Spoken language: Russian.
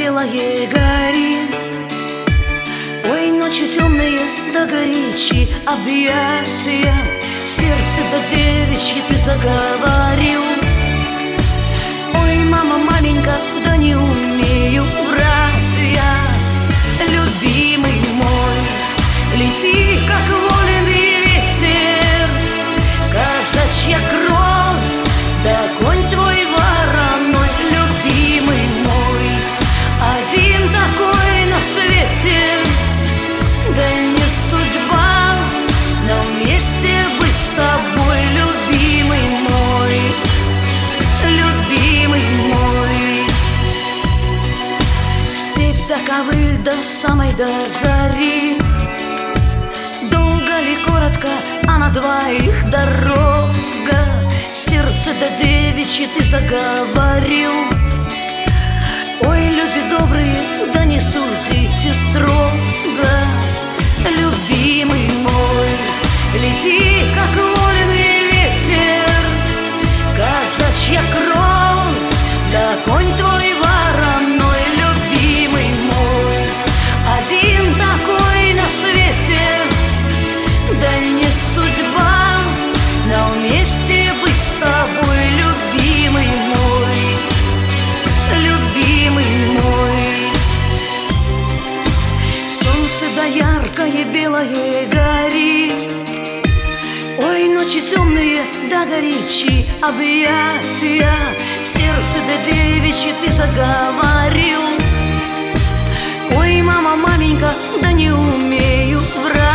белое гори. Ой, ночи темные да горячие объятия, сердце да девичьи ты заговорил. Ой, мама, маменька, да не умею врать я. Любимый мой, лети, как вольный ветер, казачья кровь, да конь твой вороной. Любимый мой, один такой на свете, да не судьба нам вместе быть с тобой. Любимый мой, любимый мой. Степь да ковыль до самой до зари, долго ли, коротко, а на двоих дорога. Сердце да девичье ты заговорил. Ой, люди добрые, да не судите строго. Любимый мой, лети, как вольный ветер, казачья кровь, да конь твой вороной. Любимый мой, один такой на свете, да не судьба нам вместе быть с тобой. Любимый мой, любимый мой. Солнце да яркое белое гори, ой, ночи темные да горячие объятия, сердце да девичье ты заговорил. Ой, мама, маменька, да не умею врать